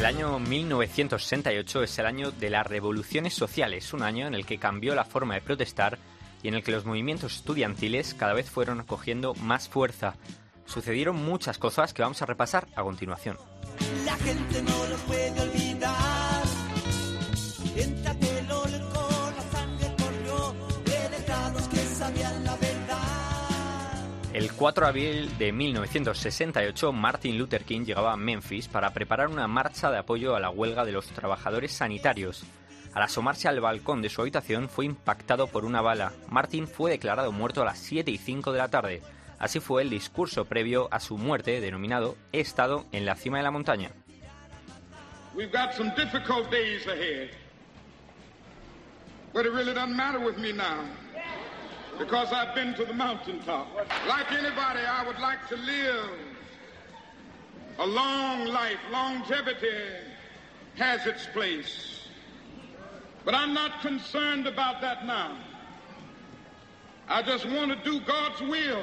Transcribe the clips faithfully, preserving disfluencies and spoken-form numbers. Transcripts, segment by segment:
El año mil novecientos sesenta y ocho es el año de las revoluciones sociales, un año en el que cambió la forma de protestar y en el que los movimientos estudiantiles cada vez fueron cogiendo más fuerza. Sucedieron muchas cosas que vamos a repasar a continuación. La gente no lo puede olvidar. Éntratelo con la sangre corrió de letrados que sabían la verdad. El cuatro de abril de mil novecientos sesenta y ocho, Martin Luther King llegaba a Memphis para preparar una marcha de apoyo a la huelga de los trabajadores sanitarios. Al asomarse al balcón de su habitación fue impactado por una bala. Martin fue declarado muerto a las siete y cinco de la tarde. Así fue el discurso previo a su muerte, denominado He estado en la cima de la montaña. We've got some difficult days ahead. But it really doesn't matter with me now. Because I've been to the mountaintop. Like anybody, I would like to live a long life. Longevity has its place. But I'm not concerned about that now. I just want to do God's will.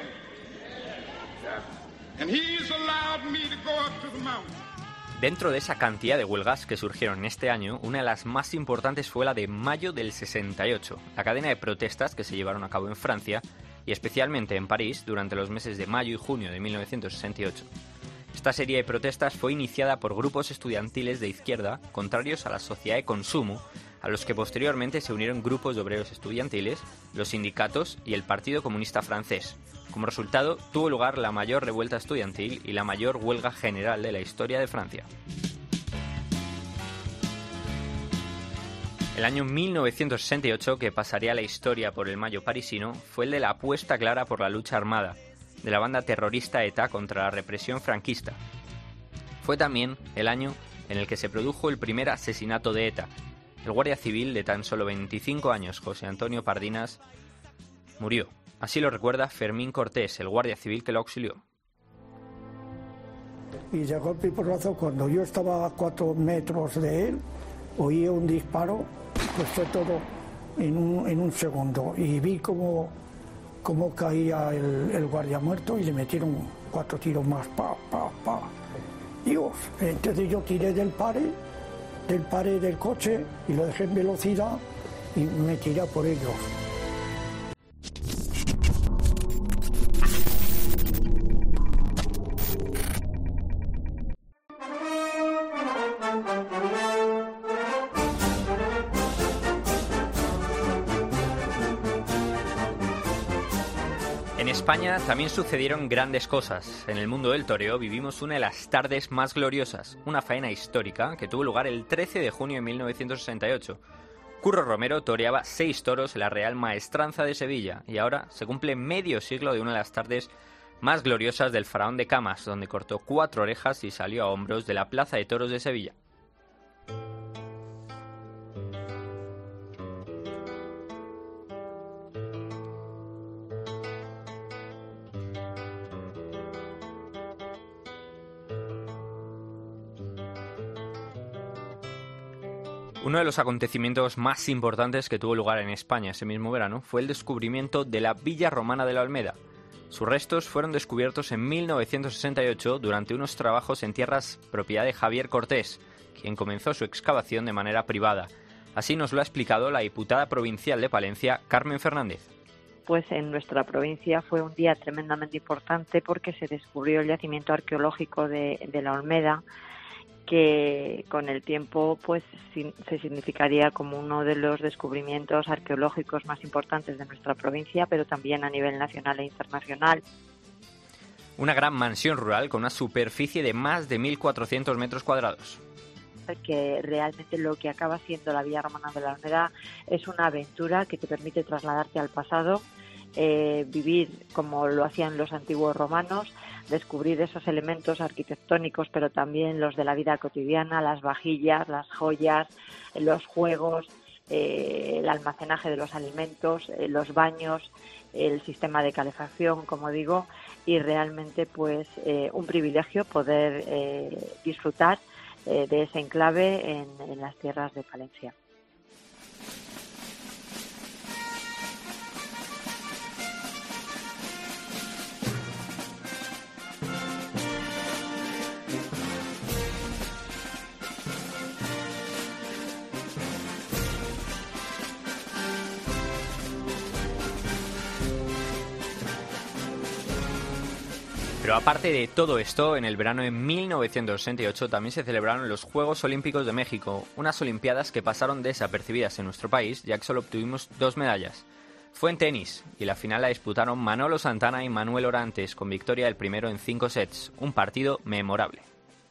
And He's allowed me to go up to the mountain. Dentro de esa cantidad de huelgas que surgieron en este año, una de las más importantes fue la de mayo del sesenta y ocho, la cadena de protestas que se llevaron a cabo en Francia y especialmente en París durante los meses de mayo y junio de mil novecientos sesenta y ocho. Esta serie de protestas fue iniciada por grupos estudiantiles de izquierda contrarios a la sociedad de consumo, a los que posteriormente se unieron grupos de obreros estudiantiles, los sindicatos y el Partido Comunista Francés. Como resultado, tuvo lugar la mayor revuelta estudiantil y la mayor huelga general de la historia de Francia. El año mil novecientos sesenta y ocho, que pasaría a la historia por el Mayo parisino, fue el de la apuesta clara por la lucha armada de la banda terrorista ETA contra la represión franquista. Fue también el año en el que se produjo el primer asesinato de ETA. El guardia civil de tan solo veinticinco años, José Antonio Pardinas, murió. Así lo recuerda Fermín Cortés, el guardia civil que lo auxilió. Y de golpe y porrazo, cuando yo estaba a cuatro metros de él, oí un disparo, pues fue todo en un, en un segundo. Y vi cómo, cómo caía el, el guardia muerto y le metieron cuatro tiros más, pa, pa, pa. Dios, entonces yo tiré del pare, del pare del coche y lo dejé en velocidad y me tiré por ellos. En España también sucedieron grandes cosas. En el mundo del toreo vivimos una de las tardes más gloriosas, una faena histórica que tuvo lugar el trece de junio de mil novecientos sesenta y ocho. Curro Romero toreaba seis toros en la Real Maestranza de Sevilla y ahora se cumple medio siglo de una de las tardes más gloriosas del Faraón de Camas, donde cortó cuatro orejas y salió a hombros de la Plaza de Toros de Sevilla. Uno de los acontecimientos más importantes que tuvo lugar en España ese mismo verano fue el descubrimiento de la Villa Romana de la Olmeda. Sus restos fueron descubiertos en mil novecientos sesenta y ocho durante unos trabajos en tierras propiedad de Javier Cortés, quien comenzó su excavación de manera privada. Así nos lo ha explicado la diputada provincial de Palencia, Carmen Fernández. Pues en nuestra provincia fue un día tremendamente importante porque se descubrió el yacimiento arqueológico de, de la Olmeda, que con el tiempo pues se significaría como uno de los descubrimientos arqueológicos más importantes de nuestra provincia, pero también a nivel nacional e internacional. Una gran mansión rural con una superficie de más de mil cuatrocientos metros cuadrados. Que realmente lo que acaba siendo la Villa Romana de la Olmeda es una aventura que te permite trasladarte al pasado, eh, vivir como lo hacían los antiguos romanos, descubrir esos elementos arquitectónicos, pero también los de la vida cotidiana, las vajillas, las joyas, los juegos, eh, el almacenaje de los alimentos, eh, los baños, el sistema de calefacción, como digo, y realmente pues eh, un privilegio poder eh, disfrutar eh, de ese enclave en, en las tierras de Palencia. Pero aparte de todo esto, en el verano de mil novecientos sesenta y ocho también se celebraron los Juegos Olímpicos de México, unas Olimpiadas que pasaron desapercibidas en nuestro país, ya que solo obtuvimos dos medallas. Fue en tenis, y la final la disputaron Manolo Santana y Manuel Orantes, con victoria del primero en cinco sets, un partido memorable.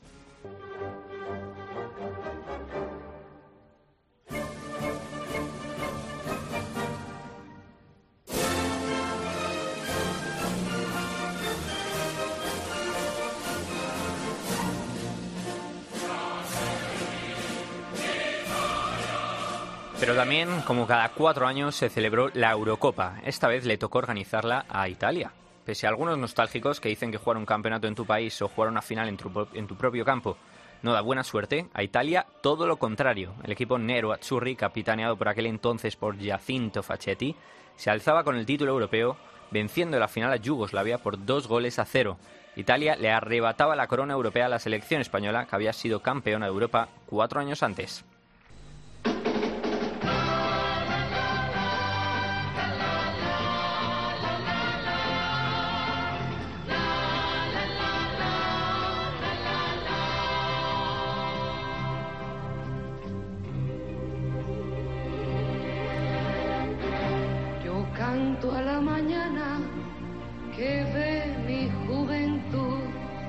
Pero también, como cada cuatro años, se celebró la Eurocopa. Esta vez le tocó organizarla a Italia. Pese a algunos nostálgicos que dicen que jugar un campeonato en tu país o jugar una final en tu, en tu propio campo no da buena suerte, a Italia todo lo contrario. El equipo Nero Azzurri, capitaneado por aquel entonces por Giacinto Facchetti, se alzaba con el título europeo, venciendo en la final a Yugoslavia por dos goles a cero. Italia le arrebataba la corona europea a la selección española, que había sido campeona de Europa cuatro años antes. Canto a la mañana que ve mi juventud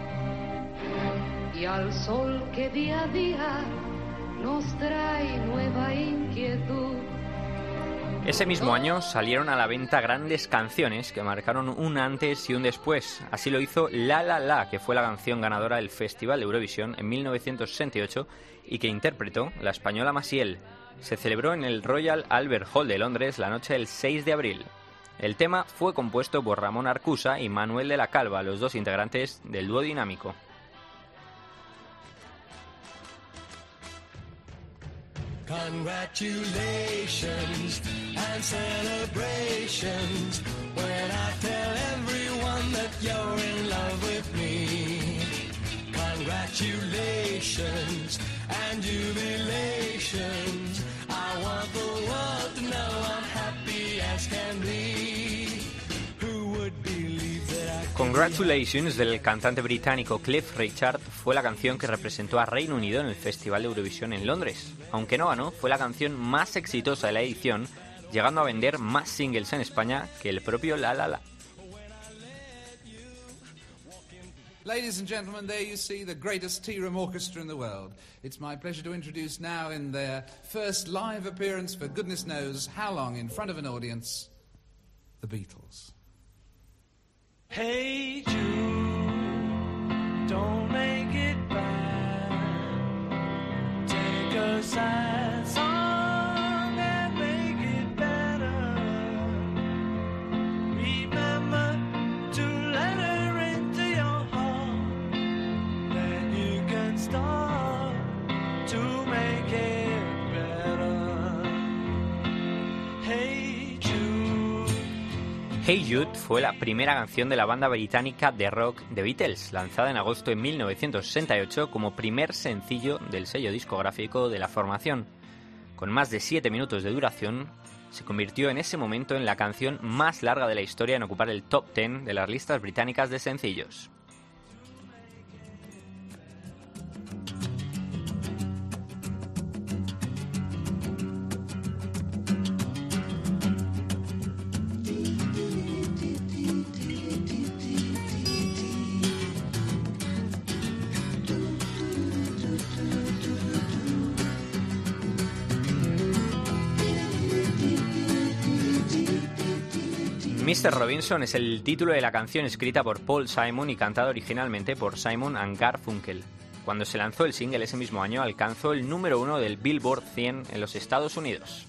y al sol que día a día nos trae nueva inquietud. Ese mismo año salieron a la venta grandes canciones que marcaron un antes y un después. Así lo hizo La La La, que fue la canción ganadora del Festival de Eurovisión en mil novecientos sesenta y ocho y que interpretó la española Maciel. Se celebró en el Royal Albert Hall de Londres la noche del seis de abril. El tema fue compuesto por Ramón Arcusa y Manuel de la Calva, los dos integrantes del dúo dinámico. Congratulations and celebrations when I tell everyone that you're in love with me. Congratulations and jubilations. I want the world to know I'm happy as can be. Who would believe that I Congratulations del cantante británico Cliff Richard fue la canción que representó a Reino Unido en el Festival de Eurovisión en Londres. Aunque no ganó, fue la canción más exitosa de la edición, llegando a vender más singles en España que el propio La La La. Ladies and gentlemen, there you see the greatest tea room orchestra in the world. It's my pleasure to introduce now in their first live appearance for goodness knows how long in front of an audience, the Beatles. Hey Jude, don't make it bad. Take a sad song and make it better. Remember to let her into your heart. Then you can start to make it better. Hey Jude. Hey Jude fue la primera canción de la banda británica de rock The Beatles, lanzada en agosto de mil novecientos sesenta y ocho como primer sencillo del sello discográfico de la formación. Con más de siete minutos de duración, se convirtió en ese momento en la canción más larga de la historia en ocupar el top diez de las listas británicas de sencillos. mister Robinson es el título de la canción escrita por Paul Simon y cantada originalmente por Simon and Garfunkel. Cuando se lanzó el single ese mismo año, alcanzó el número uno del Billboard cien en los Estados Unidos.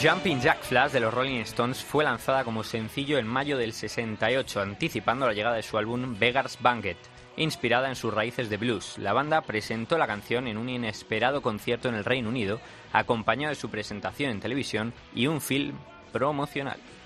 Jumping Jack Flash de los Rolling Stones fue lanzada como sencillo en mayo del sesenta y ocho, anticipando la llegada de su álbum Beggar's Banquet, inspirada en sus raíces de blues. La banda presentó la canción en un inesperado concierto en el Reino Unido, acompañado de su presentación en televisión y un film promocional.